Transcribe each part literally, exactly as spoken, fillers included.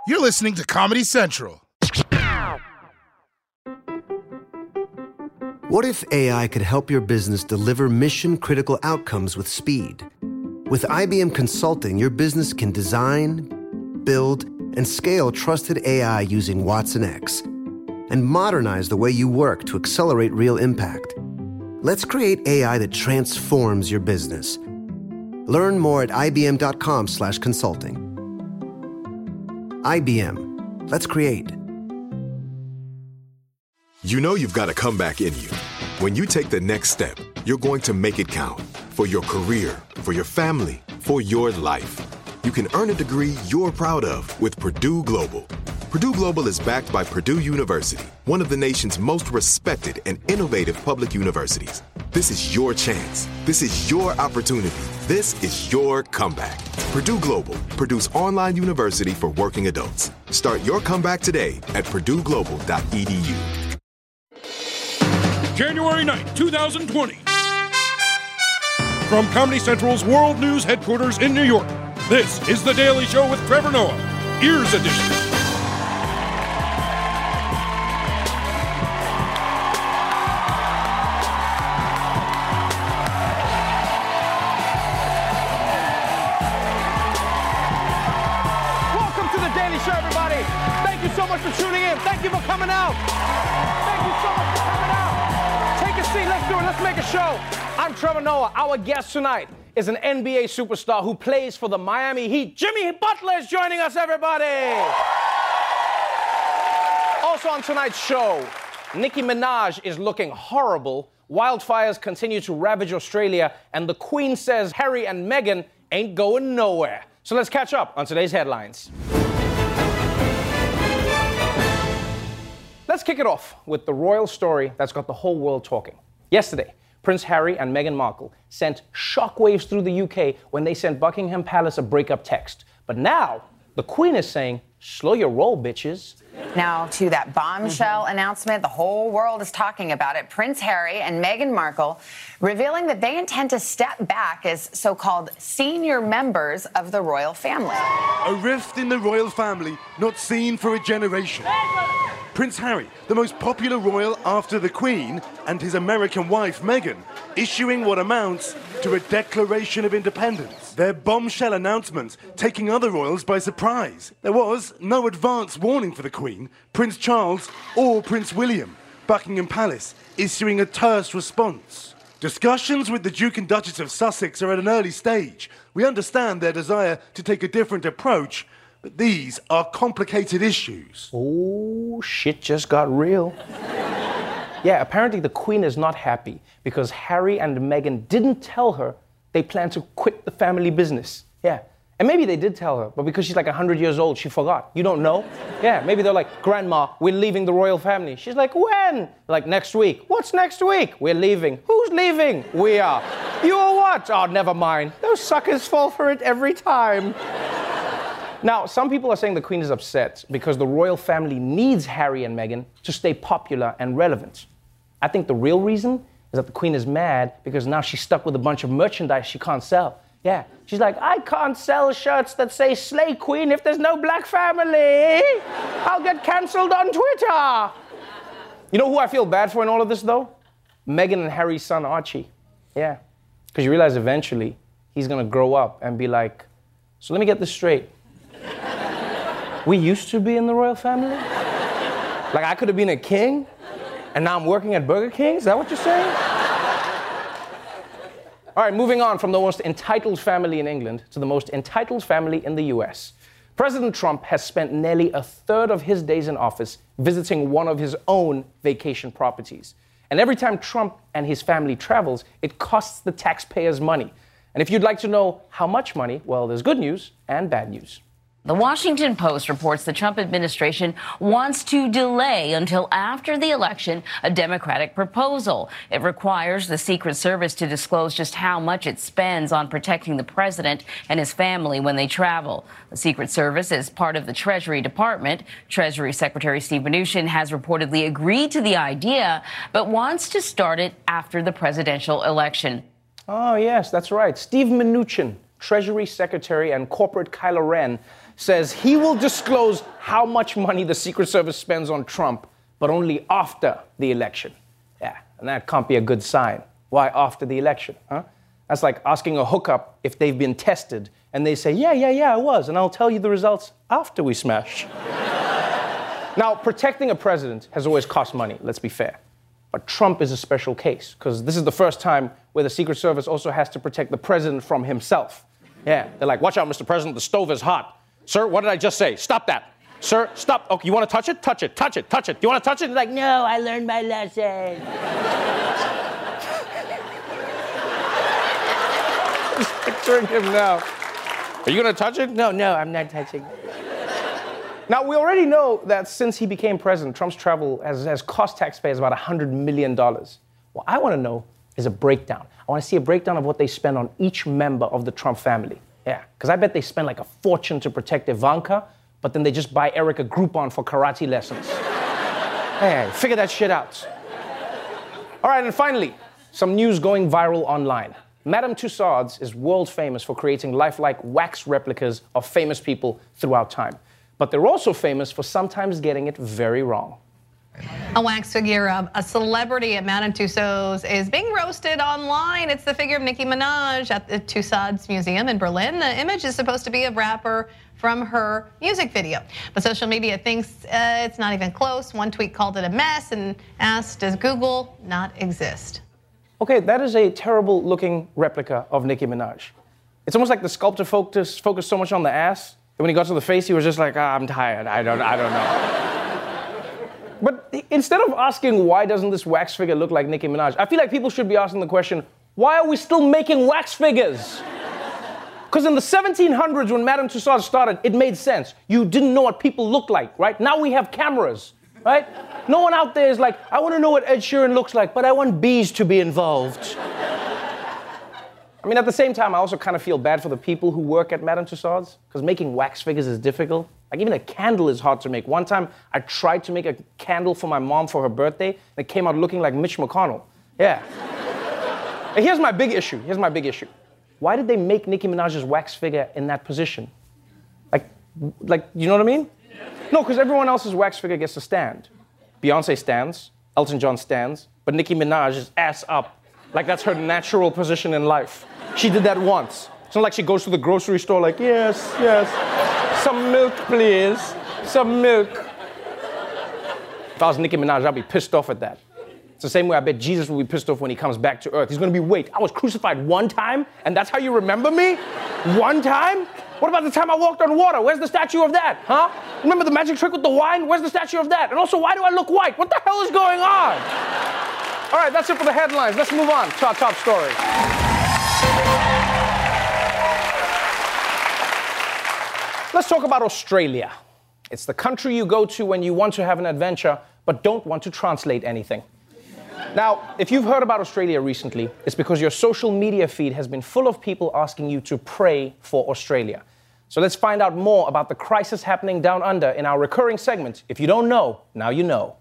You're listening to Comedy Central. What if A I could help your business deliver mission-critical outcomes with speed? With I B M Consulting, your business can design, build, and scale trusted A I using Watson X and modernize the way you work to accelerate real impact. Let's create A I that transforms your business. Learn more at ibm.com slash consulting. I B M. Let's create. You know you've got a comeback in you. When you take the next step, you're going to make it count. For your career, for your family, for your life. You can earn a degree you're proud of with Purdue Global. Purdue Global is backed by Purdue University, one of the nation's most respected and innovative public universities. This is your chance. This is your opportunity. This is your comeback. Purdue Global, Purdue's online university for working adults. Start your comeback today at purdue global dot e d u. January ninth, twenty twenty. From Comedy Central's World News headquarters in New York, this is The Daily Show with Trevor Noah, Ears Edition. Welcome to The Daily Show, everybody. Thank you so much for tuning in. Thank you for coming out. Thank you so much for coming out. Take a seat. Let's do it. Let's make a show. I'm Trevor Noah. Our guest tonight is an N B A superstar who plays for the Miami Heat. Jimmy Butler is joining us, everybody. Also on tonight's show, Nicki Minaj is looking horrible. Wildfires continue to ravage Australia, and the Queen says Harry and Meghan ain't going nowhere. So let's catch up on today's headlines. Let's kick it off with the royal story that's got the whole world talking. Yesterday, Prince Harry and Meghan Markle sent shockwaves through the U K when they sent Buckingham Palace a breakup text. But now, the Queen is saying, slow your roll, bitches. Now to that bombshell mm-hmm. announcement. The whole world is talking about it. Prince Harry and Meghan Markle revealing that they intend to step back as so-called senior members of the royal family. A rift in the royal family not seen for a generation. Prince Harry, the most popular royal after the Queen, and his American wife, Meghan, issuing what amounts to a declaration of independence. Their bombshell announcement taking other royals by surprise. There was no advance warning for the Queen, Prince Charles, or Prince William. Buckingham Palace issuing a terse response. Discussions with the Duke and Duchess of Sussex are at an early stage. We understand their desire to take a different approach, but these are complicated issues. Oh, shit just got real. Yeah, apparently the Queen is not happy because Harry and Meghan didn't tell her they plan to quit the family business. Yeah. And maybe they did tell her, but because she's like one hundred years old, she forgot. You don't know? Yeah, maybe they're like, Grandma, we're leaving the royal family. She's like, when? Like, next week. What's next week? We're leaving. Who's leaving? We are. You are what? Oh, never mind. Those suckers fall for it every time. Now, some people are saying the Queen is upset because the royal family needs Harry and Meghan to stay popular and relevant. I think the real reason is that the Queen is mad because now she's stuck with a bunch of merchandise she can't sell. Yeah, she's like, I can't sell shirts that say Slay Queen if there's no black family. I'll get cancelled on Twitter. You know who I feel bad for in all of this, though? Meghan and Harry's son, Archie. Yeah, because you realize eventually he's going to grow up and be like, so let me get this straight. We used to be in the royal family? Like I could have been a king, and now I'm working at Burger King? Is that what you're saying? All right, moving on from the most entitled family in England to the most entitled family in the U S. President Trump has spent nearly a third of his days in office visiting one of his own vacation properties. And every time Trump and his family travels, it costs the taxpayers money. And if you'd like to know how much money, well, there's good news and bad news. The Washington Post reports the Trump administration wants to delay until after the election a Democratic proposal. It requires the Secret Service to disclose just how much it spends on protecting the president and his family when they travel. The Secret Service is part of the Treasury Department. Treasury Secretary Steve Mnuchin has reportedly agreed to the idea, but wants to start it after the presidential election. Oh, yes, that's right. Steve Mnuchin, Treasury Secretary and corporate Kylo Ren, says he will disclose how much money the Secret Service spends on Trump, but only after the election. Yeah, and that can't be a good sign. Why after the election, huh? That's like asking a hookup if they've been tested, and they say, yeah, yeah, yeah, I was, and I'll tell you the results after we smash. Now, protecting a president has always cost money, let's be fair. But Trump is a special case, because this is the first time where the Secret Service also has to protect the president from himself. Yeah, they're like, watch out, Mister President, the stove is hot. Sir, what did I just say? Stop that. Sir, stop. Okay, you want to touch it? Touch it, touch it, touch it. You want to touch it? He's like, no, I learned my lesson. Just picturing him now. Are you going to touch it? No, no, I'm not touching it. Now, we already know that since he became president, Trump's travel has, has cost taxpayers about one hundred million dollars. What I want to know is a breakdown. I want to see a breakdown of what they spend on each member of the Trump family. Yeah, because I bet they spend like a fortune to protect Ivanka, but then they just buy Eric a Groupon for karate lessons. Hey, figure that shit out. All right, and finally, some news going viral online. Madame Tussauds is world famous for creating lifelike wax replicas of famous people throughout time. But they're also famous for sometimes getting it very wrong. A wax figure of a celebrity at Madame Tussauds is being roasted online. It's the figure of Nicki Minaj at the Tussauds Museum in Berlin. The image is supposed to be a rapper from her music video. But social media thinks uh, it's not even close. One tweet called it a mess and asked, does Google not exist? Okay, that is a terrible looking replica of Nicki Minaj. It's almost like the sculptor focused, focused so much on the ass that when he got to the face, he was just like, ah, I'm tired, I don't, I don't know. But instead of asking why doesn't this wax figure look like Nicki Minaj, I feel like people should be asking the question, why are we still making wax figures? Because in the seventeen hundreds when Madame Tussauds started, it made sense. You didn't know what people looked like, right? Now we have cameras, right? No one out there is like, I want to know what Ed Sheeran looks like, but I want bees to be involved. I mean, at the same time, I also kind of feel bad for the people who work at Madame Tussauds, because making wax figures is difficult. Like, even a candle is hard to make. One time, I tried to make a candle for my mom for her birthday, and it came out looking like Mitch McConnell. Yeah. And here's my big issue. Here's my big issue. Why did they make Nicki Minaj's wax figure in that position? Like, like, you know what I mean? No, because everyone else's wax figure gets to stand. Beyonce stands, Elton John stands, but Nicki Minaj is ass up. Like, that's her natural position in life. She did that once. It's not like she goes to the grocery store like, yes, yes, some milk, please, some milk. If I was Nicki Minaj, I'd be pissed off at that. It's the same way I bet Jesus will be pissed off when he comes back to earth. He's gonna be, wait, I was crucified one time, and that's how you remember me? One time? What about the time I walked on water? Where's the statue of that, huh? Remember the magic trick with the wine? Where's the statue of that? And also, why do I look white? What the hell is going on? All right, that's it for the headlines. Let's move on to our top story. Let's talk about Australia. It's the country you go to when you want to have an adventure, but don't want to translate anything. Now, if you've heard about Australia recently, it's because your social media feed has been full of people asking you to pray for Australia. So let's find out more about the crisis happening down under in our recurring segment. If you don't know, now you know.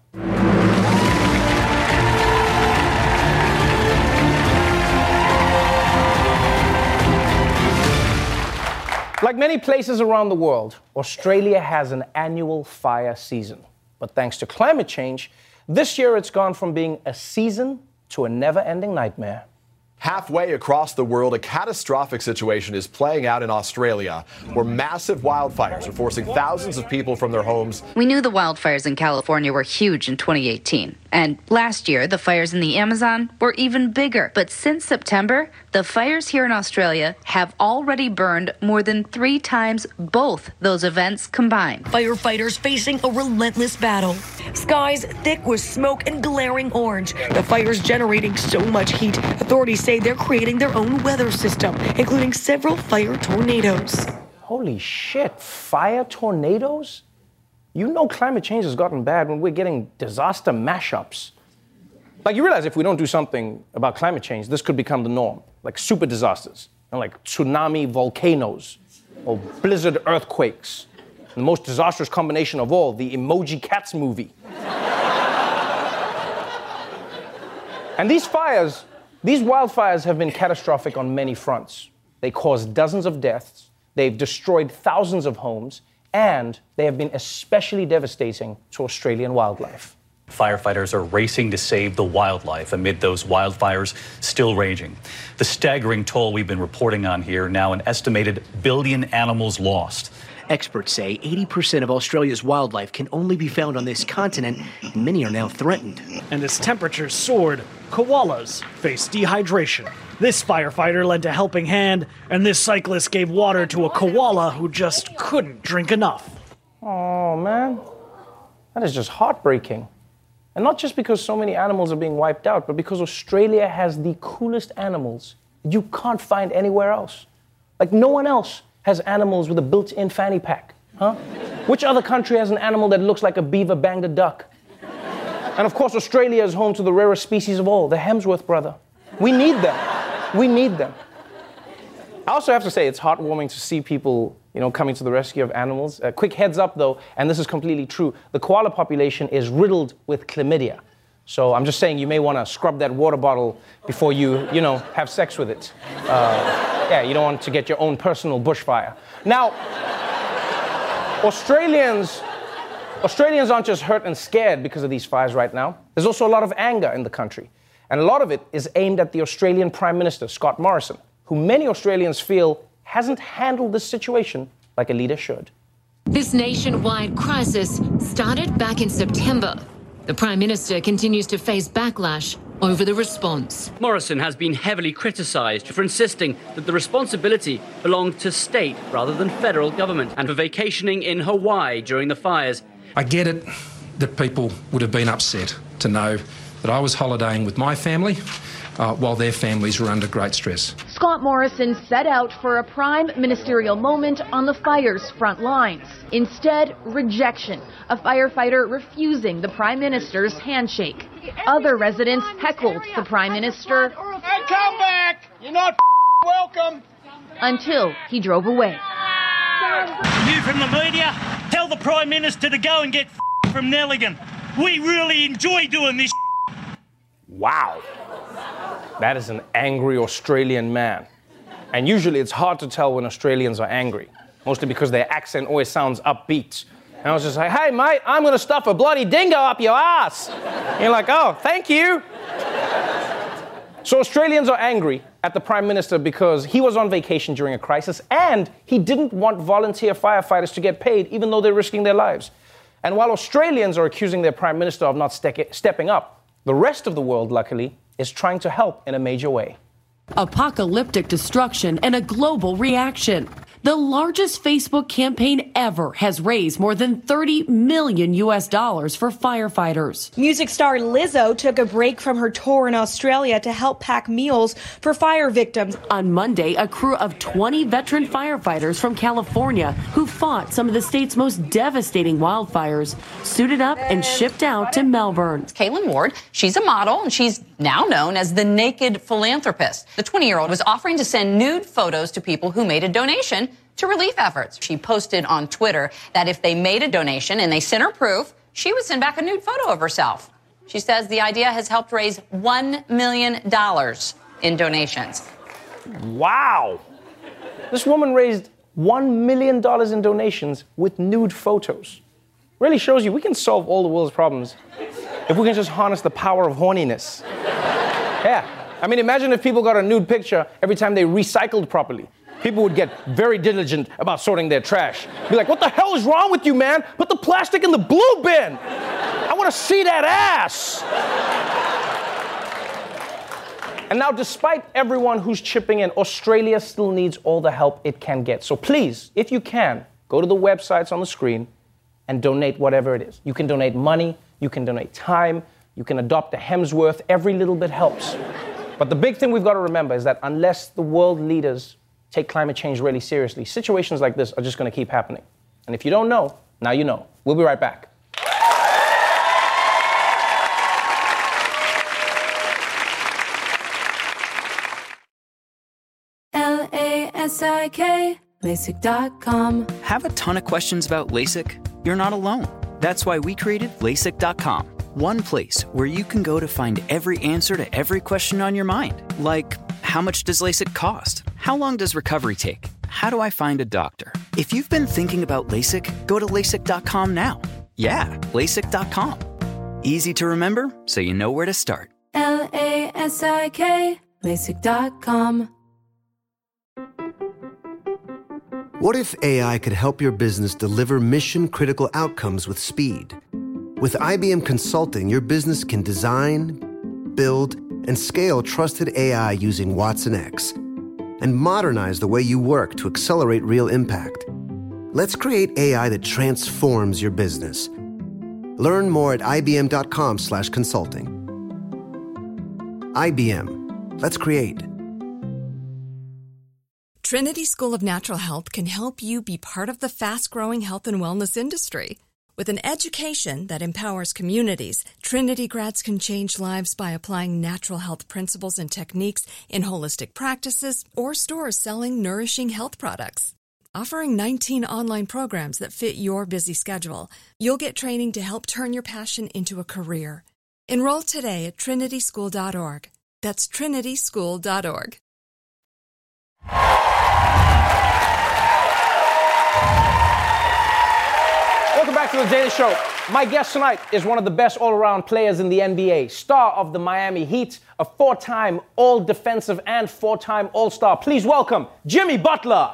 Like many places around the world, Australia has an annual fire season. But thanks to climate change, this year it's gone from being a season to a never-ending nightmare. Halfway across the world, a catastrophic situation is playing out in Australia, where massive wildfires are forcing thousands of people from their homes. We knew the wildfires in California were huge in twenty eighteen. And last year, the fires in the Amazon were even bigger. But since September, the fires here in Australia have already burned more than three times both those events combined. Firefighters facing a relentless battle. Skies thick with smoke and glaring orange. The fires generating so much heat, authorities say they're creating their own weather system, including several fire tornadoes. Holy shit, fire tornadoes? You know climate change has gotten bad when we're getting disaster mashups. Like, you realize if we don't do something about climate change, this could become the norm. Like super disasters, you know, like tsunami volcanoes, or blizzard earthquakes. And the most disastrous combination of all, the Emoji Cats movie. And these fires, these wildfires have been catastrophic on many fronts. They caused dozens of deaths, they've destroyed thousands of homes, and they have been especially devastating to Australian wildlife. Firefighters are racing to save the wildlife amid those wildfires still raging. The staggering toll we've been reporting on here, now an estimated billion animals lost. Experts say eighty percent of Australia's wildlife can only be found on this continent, and many are now threatened. And as temperatures soared, koalas face dehydration. This firefighter lent a helping hand, and this cyclist gave water to a koala who just couldn't drink enough. Oh, man. That is just heartbreaking. And not just because so many animals are being wiped out, but because Australia has the coolest animals that you can't find anywhere else. Like, no one else has animals with a built-in fanny pack, huh? Which other country has an animal that looks like a beaver banged a duck? And of course, Australia is home to the rarest species of all, the Hemsworth brother. We need them. We need them. I also have to say, it's heartwarming to see people, you know, coming to the rescue of animals. A quick heads up, though, and this is completely true. The koala population is riddled with chlamydia. So I'm just saying you may want to scrub that water bottle before you, you know, have sex with it. Uh, yeah, you don't want to get your own personal bushfire. Now, Australians, Australians aren't just hurt and scared because of these fires right now. There's also a lot of anger in the country. And a lot of it is aimed at the Australian Prime Minister, Scott Morrison, who many Australians feel hasn't handled this situation like a leader should. This nationwide crisis started back in September. The Prime Minister continues to face backlash over the response. Morrison has been heavily criticised for insisting that the responsibility belonged to state rather than federal government, and for vacationing in Hawaii during the fires. I get it that people would have been upset to know that I was holidaying with my family uh, while their families were under great stress. Scott Morrison set out for a prime ministerial moment on the fire's front lines. Instead, rejection, a firefighter refusing the Prime Minister's handshake. Other residents heckled the Prime Minister. Hey, come back! You're not welcome! Until he drove away. You from the media, tell the Prime Minister to go and get from Nelligan. We really enjoy doing this. Wow. That is an angry Australian man. And usually it's hard to tell when Australians are angry, mostly because their accent always sounds upbeat. And I was just like, hey, mate, I'm going to stuff a bloody dingo up your ass. And you're like, oh, thank you. So Australians are angry at the Prime Minister because he was on vacation during a crisis and he didn't want volunteer firefighters to get paid even though they're risking their lives. And while Australians are accusing their Prime Minister of not ste- stepping up, the rest of the world, luckily, is trying to help in a major way. Apocalyptic destruction and a global reaction. The largest Facebook campaign ever has raised more than thirty million U S dollars for firefighters. Music star Lizzo took a break from her tour in Australia to help pack meals for fire victims. On Monday, a crew of twenty veteran firefighters from California who fought some of the state's most devastating wildfires suited up and shipped out to Melbourne. Caitlin Ward, she's a model and she's now known as the Naked Philanthropist. The twenty-year-old was offering to send nude photos to people who made a donation to relief efforts. She posted on Twitter that if they made a donation and they sent her proof, she would send back a nude photo of herself. She says the idea has helped raise one million dollars in donations. Wow. This woman raised one million dollars in donations with nude photos. Really shows you we can solve all the world's problems if we can just harness the power of horniness. Yeah. I mean, imagine if people got a nude picture every time they recycled properly. People would get very diligent about sorting their trash. Be like, what the hell is wrong with you, man? Put the plastic in the blue bin. I want to see that ass. And now, despite everyone who's chipping in, Australia still needs all the help it can get. So please, if you can, go to the websites on the screen and donate whatever it is. You can donate money, you can donate time, you can adopt a Hemsworth. Every little bit helps. But the big thing we've got to remember is that unless the world leaders take climate change really seriously, situations like this are just going to keep happening. And if you don't know, now you know. We'll be right back. L A S I K, LASIK dot com. Have a ton of questions about LASIK? You're not alone. That's why we created LASIK dot com. One place where you can go to find every answer to every question on your mind. Like, how much does LASIK cost? How long does recovery take? how do I find a doctor? If you've been thinking about LASIK, go to LASIK dot com now. Yeah, LASIK dot com. Easy to remember, so you know where to start. L A S I K, LASIK dot com. What if A I could help your business deliver mission-critical outcomes with speed? With I B M Consulting, your business can design, build, and scale trusted A I using Watson X, and modernize the way you work to accelerate real impact. Let's create A I that transforms your business. Learn more at I B M dot com slash consulting. I B M. Let's create. Trinity School of Natural Health can help you be part of the fast-growing health and wellness industry. With an education that empowers communities, Trinity grads can change lives by applying natural health principles and techniques in holistic practices or stores selling nourishing health products. Offering nineteen online programs that fit your busy schedule, you'll get training to help turn your passion into a career. Enroll today at trinity school dot org. That's trinity school dot org. Welcome back to The Daily Show. My guest tonight is one of the best all-around players in the N B A, star of the Miami Heat, a four-time All-Defensive and four-time All-Star. Please welcome Jimmy Butler.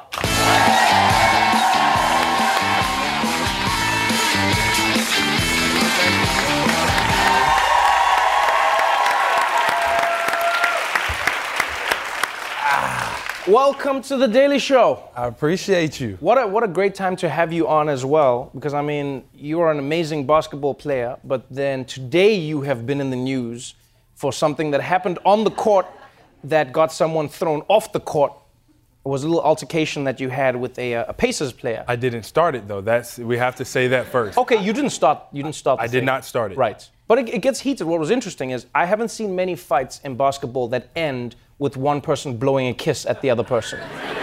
Welcome to The Daily Show. I appreciate you. What a, what a great time to have you on as well, because, I mean, you are an amazing basketball player, but then today you have been in the news for something that happened on the court that got someone thrown off the court. It was a little altercation that you had with a, a Pacers player. I didn't start it, though. That's we have to say that first. Okay, you didn't start. You didn't start. The I thing. did not start it. Right, but it, it gets heated. What was interesting is I haven't seen many fights in basketball that end with one person blowing a kiss at the other person.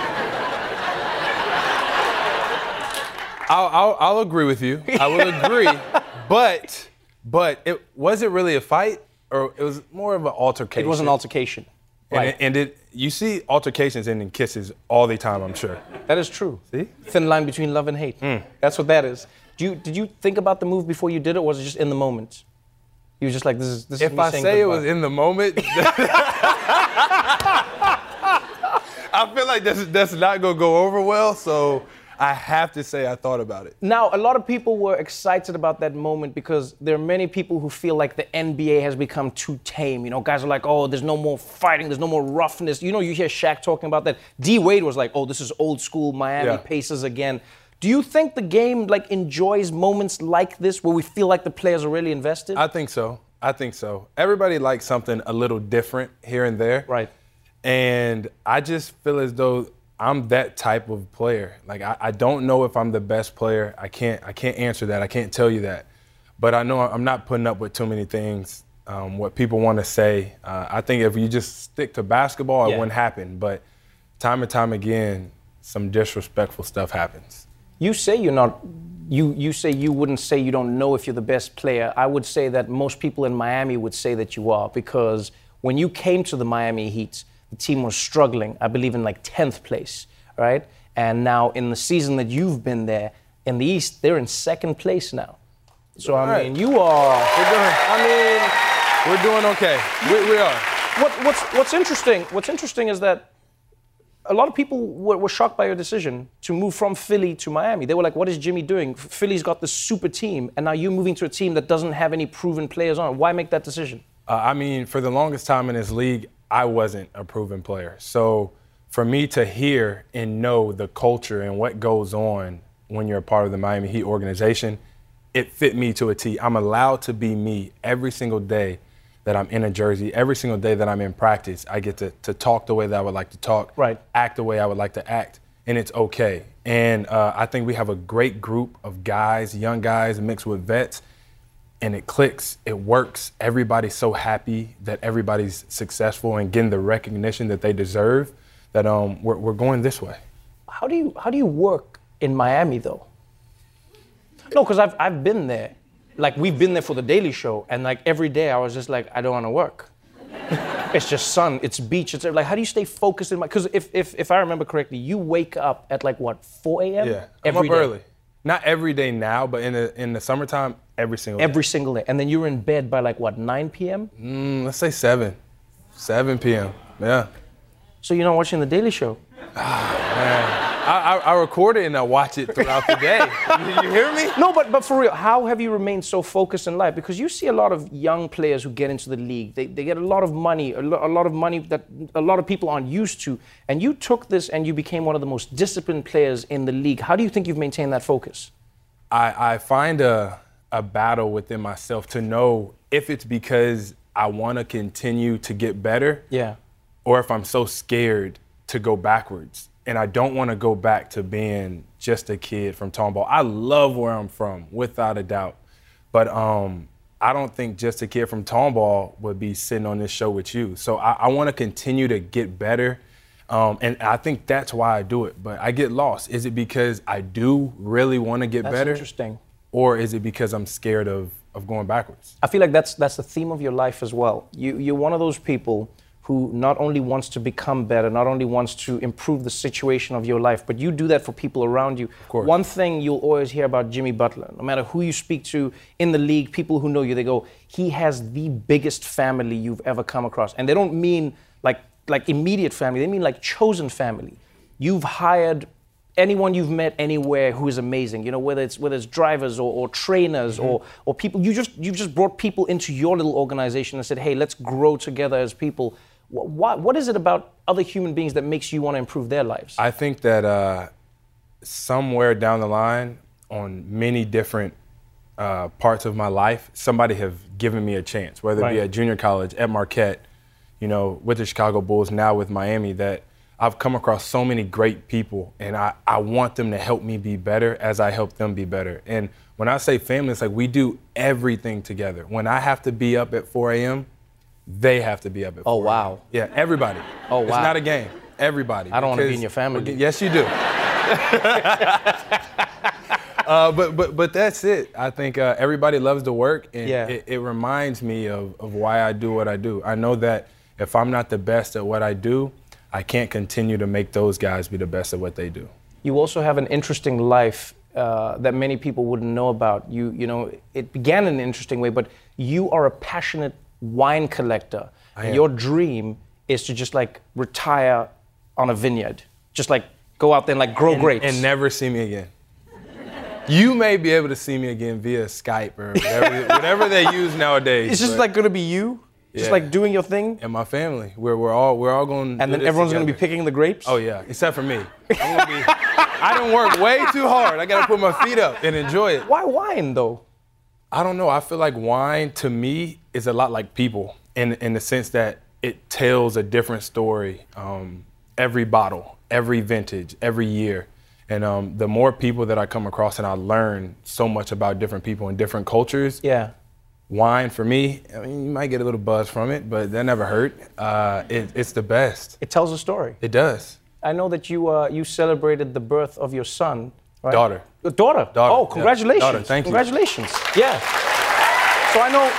I'll, I'll, I'll agree with you. I will agree, but but it was it really a fight, or it was more of an altercation. It was an altercation. And, Right. it, and it, you see altercations ending kisses all the time, I'm sure. That is true. See? Thin line between love and hate. Mm. That's what that is. Do you, did you think about the move before you did it, or was it just in the moment? You were just like, this is this is If me I saying say it goodbye. was in the moment, I feel like that's, that's not going to go over well, so I have to say I thought about it. Now, a lot of people were excited about that moment because there are many people who feel like the N B A has become too tame. You know, guys are like, oh, there's no more fighting, there's no more roughness. You know, you hear Shaq talking about that. D. Wade was like, oh, this is old school Miami Yeah. Pacers again. Do you think the game like enjoys moments like this where we feel like the players are really invested? I think so. I think so. Everybody likes something a little different here and there. Right. And I just feel as though I'm that type of player. Like I, I don't know if I'm the best player. I can't I can't answer that. I can't tell you that. But I know I'm not putting up with too many things, um, what people want to say. Uh, I think if you just stick to basketball, Yeah. it wouldn't happen. But time and time again, some disrespectful stuff happens. You say you're not, you, you say you wouldn't say you don't know if you're the best player. I would say that most people in Miami would say that you are, because when you came to the Miami Heat, the team was struggling, I believe in like tenth place, right? And now in the season that you've been there, in the East, they're in second place now. So, I Right. mean, you are, We're doing, I mean, we're doing okay. We, we are. what, what's, what's interesting, what's interesting is that a lot of people were, were shocked by your decision to move from Philly to Miami. They were like, what is Jimmy doing? Philly's got this super team, and now you're moving to a team that doesn't have any proven players on it. Why make that decision? Uh, I mean, for the longest time in this league, I wasn't a proven player. So for me to hear and know the culture and what goes on when you're a part of the Miami Heat organization, it fit me to a T. I'm allowed to be me every single day that I'm in a jersey, every single day that I'm in practice. I get to, to talk the way that I would like to talk, right. act the way I would like to act, and it's okay. And uh, I think we have a great group of guys, young guys mixed with vets, and it clicks, it works. Everybody's so happy that everybody's successful and getting the recognition that they deserve, that um, we're, we're going this way. How do you how do you work in Miami though? No, because I've I've been there. Like we've been there for the Daily Show, and like every day I was just like, I don't want to work. It's just sun, it's beach, it's like, how do you stay focused in my, because if, if if I remember correctly, you wake up at like what, four a.m.? Yeah, I'm every up day. early. Not every day now, but in the in the summertime, every single day. Every single day. And then you're in bed by like what, nine p.m.? Mm, let's say seven. seven p.m., yeah. So you're not watching The Daily Show? Man. I, I, I record it and I watch it throughout the day. You, you hear me? No, but but for real, how have you remained so focused in life? Because you see a lot of young players who get into the league. They, they get a lot of money, a, lo- a lot of money that a lot of people aren't used to. And you took this and you became one of the most disciplined players in the league. How do you think you've maintained that focus? I, I find a, a battle within myself to know if it's because I want to continue to get better, yeah, or if I'm so scared to go backwards. And I don't want to go back to being just a kid from Tomball. I love where I'm from, without a doubt. But um, I don't think just a kid from Tomball would be sitting on this show with you. So I, I want to continue to get better. Um, and I think that's why I do it. But I get lost. Is it because I do really want to get That's better? interesting. Or is it because I'm scared of, of going backwards? I feel like that's that's the theme of your life as well. You, you're one of those people who not only wants to become better, not only wants to improve the situation of your life, but you do that for people around you. Of course. One thing you'll always hear about Jimmy Butler, no matter who you speak to in the league, people who know you, they go, he has the biggest family you've ever come across. And they don't mean like, like immediate family, they mean like chosen family. You've hired anyone you've met anywhere who is amazing, you know, whether it's whether it's drivers or, or trainers mm-hmm. or or people, you just you've just brought people into your little organization and said, hey, let's grow together as people. What, what is it about other human beings that makes you want to improve their lives? I think that uh, somewhere down the line, on many different uh, parts of my life, somebody have given me a chance, whether it Right. be at junior college, at Marquette, you know, with the Chicago Bulls, now with Miami, that I've come across so many great people, and I, I want them to help me be better as I help them be better. And when I say family, it's like we do everything together. When I have to be up at four a.m., they have to be up at Oh, four. wow. Yeah, everybody. Oh, wow. It's not a game. Everybody. I don't want to be Because- in your family. Yes, you do. uh, but but but that's it. I think uh, everybody loves to work, and Yeah. it, it reminds me of, of why I do what I do. I know that if I'm not the best at what I do, I can't continue to make those guys be the best at what they do. You also have an interesting life uh, that many people wouldn't know about. You, you know, it began in an interesting way, but you are a passionate wine collector. I And am. your dream is to just like retire on a vineyard, just like go out there and like grow and, grapes. and never see me again. You may be able to see me again via Skype or whatever, whatever they use nowadays. It's just but- like gonna be you, just Yeah. like doing your thing. And my family, we're we're all we're all going. And then everyone's gonna be picking the grapes. Oh yeah, except for me. I'm gonna be, I don't work way too hard. I gotta put my feet up and enjoy it. Why wine though? I don't know. I feel like wine to me is a lot like people in in the sense that it tells a different story. Um, every bottle, every vintage, every year. And um, the more people that I come across and I learn so much about different people and different cultures. Yeah. Wine for me, I mean, you might get a little buzz from it, but that never hurt. Uh, it, it's the best. It tells a story. It does. I know that you uh, you celebrated the birth of your son, right? Daughter. Uh, daughter. Daughter, Oh, yeah. congratulations. Daughter, thank you. Congratulations. Yeah. So I know.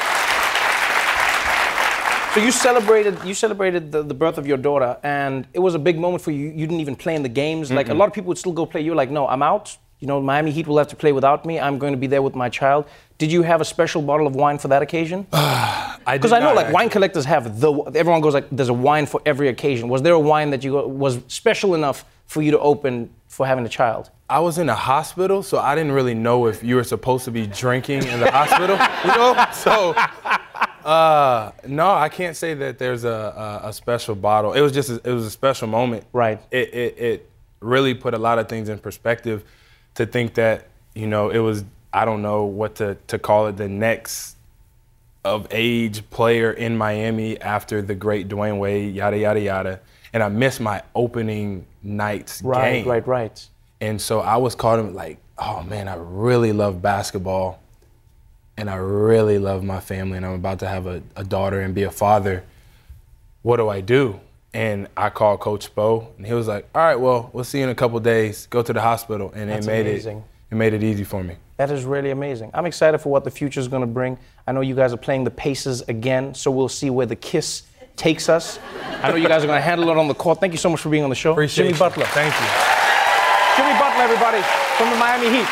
So you celebrated you celebrated the, the birth of your daughter, and it was a big moment for you. You didn't even play in the games. Like a Mm-mm. lot of people would still go play. You're like, no, I'm out. You know, Miami Heat will have to play without me. I'm going to be there with my child. Did you have a special bottle of wine for that occasion? I did Because I know, not, like, wine actually. collectors have the. Everyone goes like, there's a wine for every occasion. Was there a wine that you go, was special enough for you to open for having a child? I was in a hospital, so I didn't really know if you were supposed to be drinking in the hospital, you know? So, uh, no, I can't say that there's a, a, a special bottle. It was just, a, it was a special moment. Right. It, it, it really put a lot of things in perspective to think that, you know, it was, I don't know what to, to call it, the next of age player in Miami after the great Dwayne Wade, yada, yada, yada. And I missed my opening night's Right, game. right, right. And so I was caught in like, oh man, I really love basketball and I really love my family and I'm about to have a, a daughter and be a father. What do I do? And I called Coach Spo and he was like, all right, well, we'll see you in a couple days. Go to the hospital. And That's it made amazing. it it made it easy for me. That is really amazing. I'm excited for what the future is going to bring. I know you guys are playing the Pacers again, so we'll see where the Kiss takes us. I know you guys are going to handle it on the court. Thank you so much for being on the show. Appreciate Jimmy you. Butler. Thank you. Jimmy Butler, everybody, from the Miami Heat.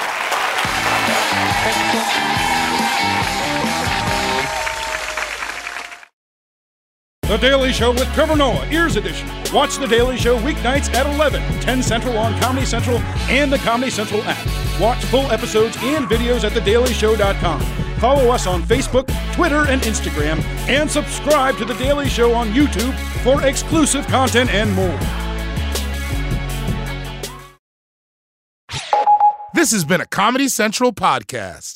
The Daily Show with Trevor Noah, Ears Edition. Watch The Daily Show weeknights at eleven, ten Central on Comedy Central and the Comedy Central app. Watch full episodes and videos at the daily show dot com. Follow us on Facebook, Twitter, and Instagram, and subscribe to The Daily Show on YouTube for exclusive content and more. This has been a Comedy Central podcast.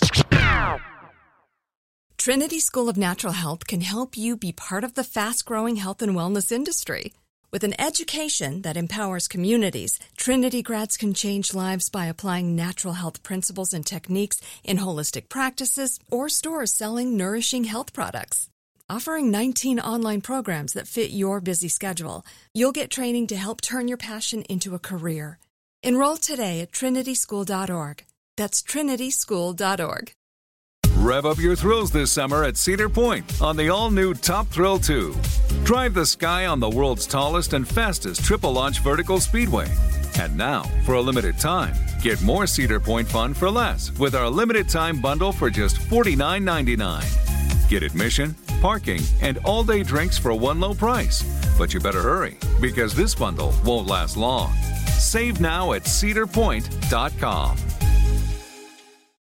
Trinity School of Natural Health can help you be part of the fast-growing health and wellness industry. With an education that empowers communities, Trinity grads can change lives by applying natural health principles and techniques in holistic practices or stores selling nourishing health products. Offering nineteen online programs that fit your busy schedule, you'll get training to help turn your passion into a career. Enroll today at trinity school dot org. That's trinity school dot org. Rev up your thrills this summer at Cedar Point on the all-new Top Thrill two. Drive the sky on the world's tallest and fastest triple-launch vertical speedway. And now, for a limited time, get more Cedar Point fun for less with our limited-time bundle for just forty-nine ninety-nine. Get admission, parking, and all-day drinks for one low price. But you better hurry, because this bundle won't last long. Save now at cedar point dot com.